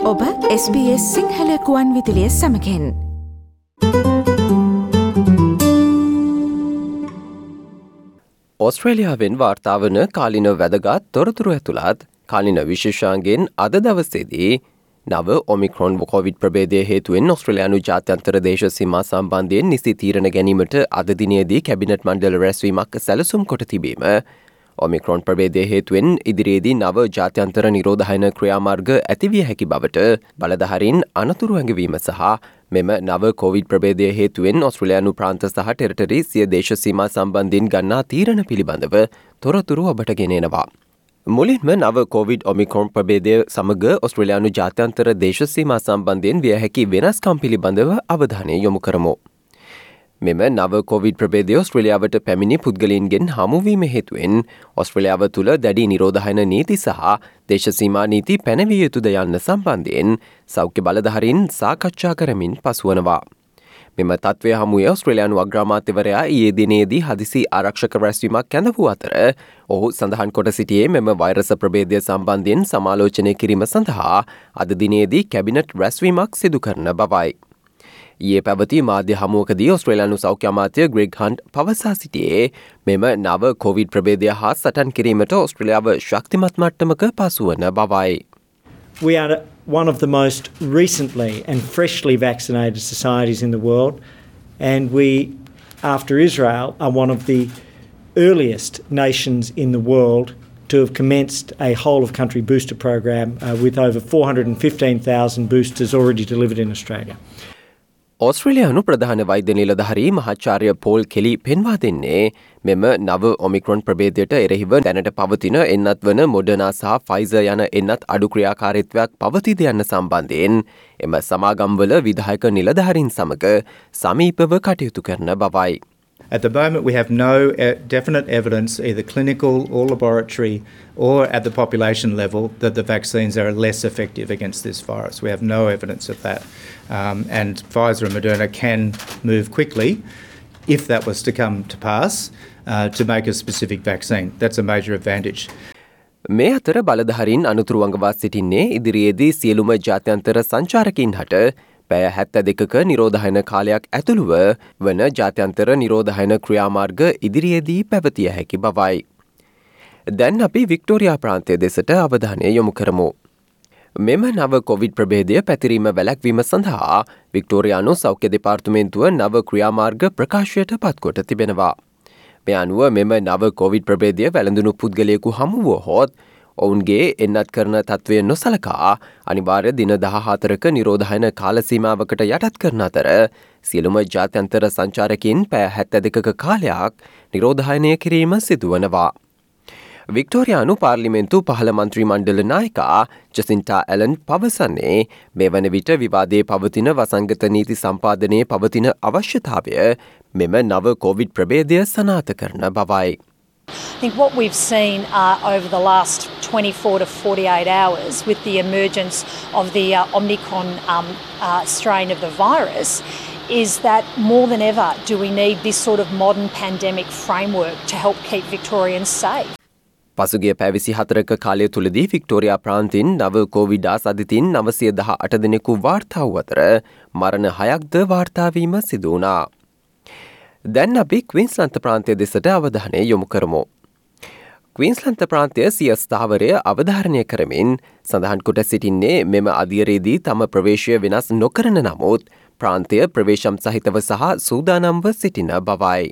ඔබ SBS සිංහල කුවන් විදුලිය සමගින් ඔස්ට්‍රේලියාවෙන් වාර්තා වන කාලින වැදගත් තොරතුරු ඇතුළත් කාලින විශේෂාංගෙන් අද දවසේදී නව ඔමික්‍රොන් කොවිඩ් ප්‍රභේදය හේතුවෙන් ඔස්ට්‍රේලියානු ජාත්‍යන්තර දේශ සීමා සම්බන්ධයෙන් නිසි තීරණ ගැනීමට අද දිනයේදී කැබිනට් මණ්ඩල රැස්වීමක් සැලසුම් කොට තිබීම ඔමික්‍රොන් ප්‍රභේදය හේතුවෙන් ඉදිරියේදී නව ජාත්‍යන්තර නිරෝධායන ක්‍රියාමාර්ග ඇතිවිය හැකි බවට බලධාරීන් අනතුරු ඇඟවීම සහ මෙම නව කොවිඩ් ප්‍රභේදය හේතුවෙන් ඔස්ට්‍රේලියානු ප්‍රාන්ත සහ ටෙරිටරි සිය දේශ සීමා සම්බන්ධයෙන් ගන්නා තීරණ පිළිබඳව තොරතුරු ඔබට ගෙනෙනවා. මුලින්ම නව කොවිඩ් ඔමික්‍රොන් ප්‍රභේදය සමග ඔස්ට්‍රේලියානු ජාත්‍යන්තර දේශ සීමා සම්බන්ධයෙන් විය හැකි වෙනස්කම් පිළිබඳව අවධානය යොමු කරමු. මෙම නව කොවිඩ් ප්‍රභේදය ඔස්ට්‍රේලියාවට පැමිණි පුද්ගලයින්ගෙන් හමුවීම හේතුවෙන් ඔස්ට්‍රේලියාව තුළ දැඩි නිරෝධායන නීති සහ දේශසීමා නීති පැනවිය යුතුද යන්න සම්බන්ධයෙන් සෞඛ්‍ය බලධාරීන් සාකච්ඡා කරමින් පසුවනවා. මෙම තත්ත්වය හමුවේ ඔස්ට්‍රේලියානු අග්‍රාමාත්‍යවරයා ඊයේ දිනේදී හදිසි ආරක්ෂක රැස්වීමක් කැඳවූ අතර ඔහු සඳහන් කොට සිටියේ මෙම වෛරස ප්‍රභේදය සම්බන්ධයෙන් සමාලෝචනය කිරීම සඳහා අද දිනේදී කැබිනට් රැස්වීමක් සිදු කරන බවයි. ඊයේ පැවති මාධ්‍ය හමුවකදී ඔස්ට්‍රේලියානු සෞඛ්‍ය අමාත්‍ය ග්‍රෙග් හන්ට් පවසා සිටියේ මෙම නව කොවිඩ් ප්‍රභේදය හා සටන් කිරීමට ඔස්ට්‍රේලියාව ශක්තිමත් මට්ටමක පසුවන බවයි. We are one of the most recently and freshly vaccinated societies in the world, and we, after Israel, are one of the earliest nations in the world to have commenced a whole-of-country booster program with over 415,000 boosters already delivered in Australia. ඔස්ට්‍රේලියානු ප්‍රධාන වෛද්‍ය නිලධාරී මහාචාර්ය Paul කෙලි පෙන්වා දෙන්නේ මෙම නව Omicron ප්‍රභේදයට එරෙහිව දැනට පවතින එන්නත් වන මොඩර්නා සහ ෆයිසර් යන එන්නත් අඩු ක්‍රියාකාරීත්වයක් පවතිද යන්න සම්බන්ධයෙන් එම සමාගම්වල විධායක නිලධාරීන් සමග සමීපව කටයුතු කරන බවයි. At the moment, we have no definite evidence, either clinical or laboratory or at the population level, that the vaccines are less effective against this virus. We have no evidence of that. And Pfizer and Moderna can move quickly, if that was to come to pass, to make a specific vaccine. That's a major advantage. මේ අතර බලධාරීන් අනුතුරු අඟවා සිටින්නේ ඉදිරියේදී සියලුම ජාත්‍යන්තර සංචාරකයින් හට පැය 72ක නිරෝධායන කාලයක් ඇතුළුව වන ජාත්‍යන්තර නිරෝධායන ක්‍රියාමාර්ග ඉදිරියේදී පැවතිය හැකි බවයි. දැන් අපි වික්ටෝරියා ප්‍රාන්තය දෙසට අවධානය යොමු කරමු. මෙම නව කොවිඩ් ප්‍රභේදය පැතිරීම වැළැක්වීම සඳහා වික්ටෝරියානු සෞඛ්‍ය දෙපාර්තමේන්තුව නව ක්‍රියාමාර්ග ප්‍රකාශයට පත්කොට තිබෙනවා. මේ අනුව මෙම නව කොවිඩ් ප්‍රභේදය වැළඳුණු පුද්ගලයෙකු හමුවුවහොත් ඔවුන්ගේ එන්නත් කරන තත්ත්වය නොසලකා අනිවාර්ය දින 14ක නිරෝධායන කාලසීමාවකට යටත් කරන අතර සියලුම ජාත්‍යන්තර සංචාරකයින් පැය 72ක කාලයක් නිරෝධායනය කිරීම සිදුවනවා. වික්ටෝරියානු පාර්ලිමේන්තු පහළ මන්ත්‍රී මණ්ඩල නායකා ජසින්ටා ඇලන් පවසන්නේ මේ වන විට විවාදයේ පවතින වසංගත නීති සම්පාදනයේ පවතින අවශ්‍යතාවය මෙම නව කොවිඩ් ප්‍රභේදය සනාථ කරන බවයි. I think what we've seen over the last 24 to 48 hours with the emergence of the Omicron strain of the virus is that more than ever do we need this sort of modern pandemic framework to help keep Victorians safe. පසුගිය පැවිසි 4ක කාලය තුළදී Victoria ප්‍රාන්තින් නව Covid ආසාදිතයින් 918 දෙනෙකු වාර්තා වූ අතර මරණ 6ක්ද වාර්තාවීම සිදු වුණා. දැන් අපි ක්වීන්ස්ලන්ත ප්‍රාන්තය දෙසට අවධානය යොමු කරමු. ක්වීන්ස්ලන්ත ප්‍රාන්තය සිය ස්ථාවරය අවධාරණය කරමින් සඳහන් කොට සිටින්නේ මෙම අධියරේදී තම ප්‍රවේශය වෙනස් නොකරන නමුත් ප්‍රාන්තය ප්‍රවේශම් සහිතව සහ සූදානම්ව සිටින බවයි.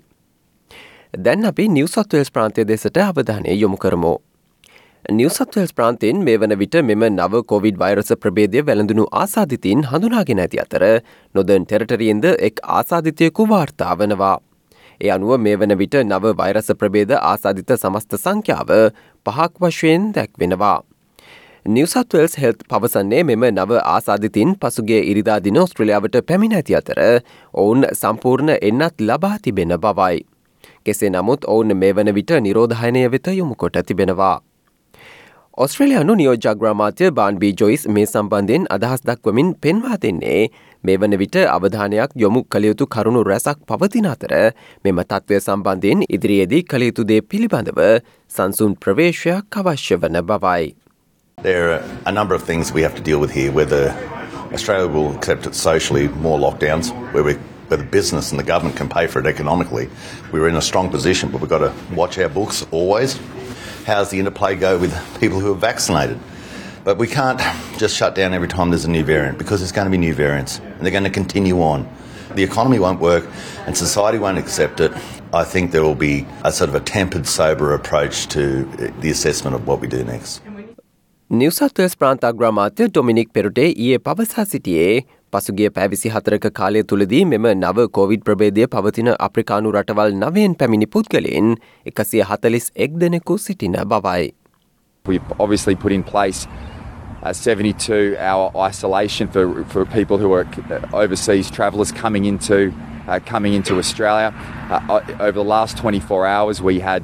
දැන් අපි නිව් සවුත් වේල්ස් ප්‍රාන්තය දෙසට අවධානය යොමු කරමු. නිව් සවුත් වේල්ස් ප්‍රාන්තයෙන් මේ වන විට මෙම නව කොවිඩ් වෛරස ප්‍රභේදය වැළඳුණු ආසාදිතයින් හඳුනාගෙන ඇති අතර නොදර්න් ටෙරිටරියෙන්ද එක් ආසාදිතයෙකු වාර්තා වනවා. ඒ අනුව මේ වන විට නව වෛරස ප්‍රභේද ආසාදිත සමස්ත සංඛ්‍යාව 5ක් වශයෙන් දැක්වෙනවා. නිව් සවුත් වේල්ස් හෙල්ත් පවසන්නේ මෙම නව ආසාදිතයින් පසුගිය ඉරිදා දින ඔස්ට්‍රේලියාවට පැමිණ ඇති අතර ඔවුන් සම්පූර්ණ එන්නත් ලබා තිබෙන බවයි. කෙසේ නමුත් ඔවුන් මේ වන විට නිරෝධායනය වෙත යොමු කොට තිබෙනවා. ඔස්ට්‍රේලියානු නියෝජ්‍ය අග්‍රාමාත්‍ය බාන්බී ජොයිස් මේ සම්බන්ධයෙන් අදහස් දක්වමින් පෙන්වා දෙන්නේ මේ වන විට අවධානයක් යොමු කළ යුතු කරුණු රැසක් පවතින අතර මෙම තත්ත්වය සම්බන්ධයෙන් ඉදිරියේදී කළ යුතු දේ පිළිබඳව සංසුන් ප්‍රවේශයක් අවශ්‍ය වන බවයි. There are a number of things we have to deal with here, whether Australia will accept it socially, more lockdowns, where the business and the government can pay for it economically. We're in a strong position, but we've got to watch our books always. How's the interplay go with people who are vaccinated? But we can't just shut down every time there's a new variant, because there's going to be new variants and they're going to continue on. The economy won't work and society won't accept it. I think there will be a sort of a tempered, sober approach to the assessment of what we do next. New South Wales ප්‍රාන්ත අග්‍රාමාත්‍ය Dominic Perrottet ඊයේ පවසා සිටියේ පසුගිය පැය 24ක කාලය තුලදී මෙම නව කොවිඩ් ප්‍රභේදය පවතින අප්‍රිකානු රටවල් 9න් පැමිණි පුද්ගලයන් 141 දෙනෙකු සිටින බවයි. We've obviously put in place 72-hour isolation for people who are overseas travellers coming into Australia. Over the last 24 hours, we had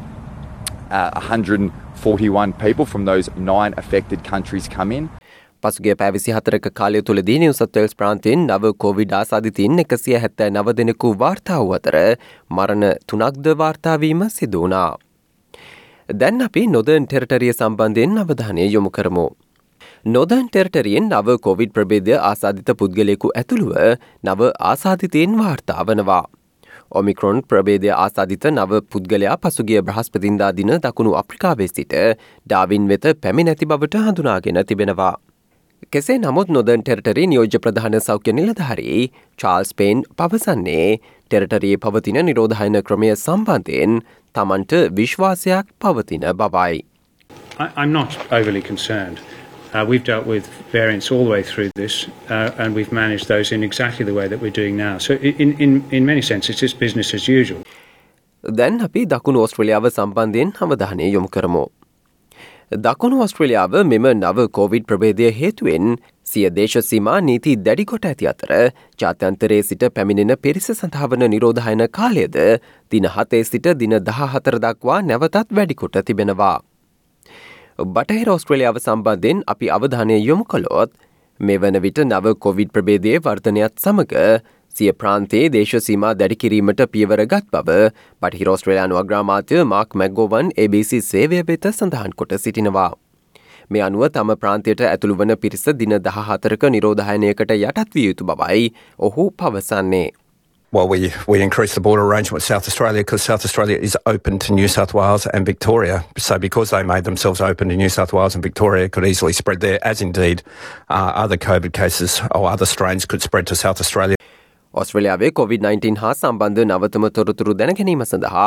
141 people from those 9 affected countries come in. පසුගිය පැය 24ක කාලය තුලදී නිව් සවුත් වේල්ස් ප්‍රාන්තයෙන් නව Covid ආසාදිතයින් 179 දෙනෙකු වාර්තා වූ අතර මරණ 3ක්ද වාර්තා වීම සිදු වුණා. දැන් අපි නොදර්න් ටෙරිටරිය සම්බන්ධයෙන් අවධානය යොමු කරමු. නොදර්න් ටෙරිටරියෙන් නව කොවිඩ් ප්‍රභේදය ආසාදිත පුද්ගලයෙකු ඇතුළුව නව ආසාදිතයින් වාර්තා වනවා. ඔමික්‍රොන් ප්‍රභේදය ආසාදිත නව පුද්ගලයා පසුගිය බ්‍රහස්පතින්දා දින දකුණු අප්‍රිකාවේ සිට ඩාවින් වෙත පැමිණ ඇති බවට හඳුනාගෙන තිබෙනවා. කෙසේ නමුත් නොදර්න් ටෙරිටරි නියෝජ්‍ය ප්‍රධාන සෞඛ්‍ය නිලධාරී චාල්ස් පේන් පවසන්නේ ටෙරිටරියේ පවතින නිරෝධායන ක්‍රමය සම්බන්ධයෙන් තමන්ට විශ්වාසයක් පවතින බවයි. I'm not overly concerned. We've dealt with variants all the way through this, and we've managed those in exactly the way that we're doing now. So in many senses, it's business as usual. දැන් අපි දකුණු ඕස්ට්‍රේලියාව සම්බන්ධයෙන් අවධානය යොමු කරමු. දකුණු ඕස්ට්‍රේලියාව මෙම නව කොවිඩ් ප්‍රභේදය හේතුවෙන් සිය දේශ සීමා නීති දැඩි කොට ඇති අතර ජාත්‍යන්තරයේ සිට පැමිණෙන පිරිස සඳහා වන නිරෝධායන කාලයද දින 7 සිට දින 14 දක්වා නැවතත් වැඩි කොට තිබෙනවා. බටහිර ඕස්ට්‍රේලියාව සම්බන්ධයෙන් අපි අවධානය යොමු කළොත් මේ වන විට නව කොවිඩ් ප්‍රභේදයේ වර්ධනයත් සමග සිය ප්‍රාන්තයේ දේශ සීමා දැඩි කිරීමට පියවර ගත් බව බටහිර ඕස්ට්‍රේලියානු අග්‍රාමාත්‍ය මාක් මැග්ගෝවන් ABC සේවය වෙත සඳහන් කොට සිටිනවා. මේ අනුව තම ප්‍රාන්තයට ඇතුළු වන පිරිස දින 14ක නිරෝධායනයකට යටත් විය යුතු බවයි ඔහු පවසන්නේ. Well, we increased the border arrangement with South Australia because South Australia is open to New South Wales and Victoria. So because they made themselves open to New South Wales and Victoria, it could easily spread there, as indeed other COVID cases or other strains could spread to South Australia. ඔස්ට්‍රේලියාවේ COVID-19 හා සම්බන්ධ නවතම තොරතුරු දැනගැනීම සඳහා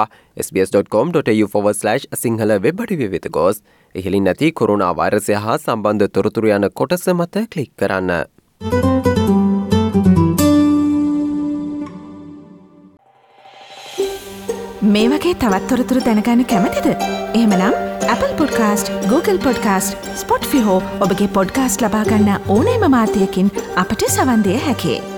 sbs.com.au/සිංහල web අඩවිය වෙත ගොස් ඉහළින් නැති කොරෝනා වෛරසය හා සම්බන්ධ තොරතුරු යන කොටස මත ක්ලික් කරන්න. මේ වගේ තවත් තොරතුරු දැනගන්න කැමතිද? එහෙමනම් Apple Podcast, Google Podcast, Spotify හෝ ඔබගේ පොඩ්කාස්ට් ලබා ගන්න ඕනෑම මාධ්‍යයකින් අපට සවන් දිය හැකියි.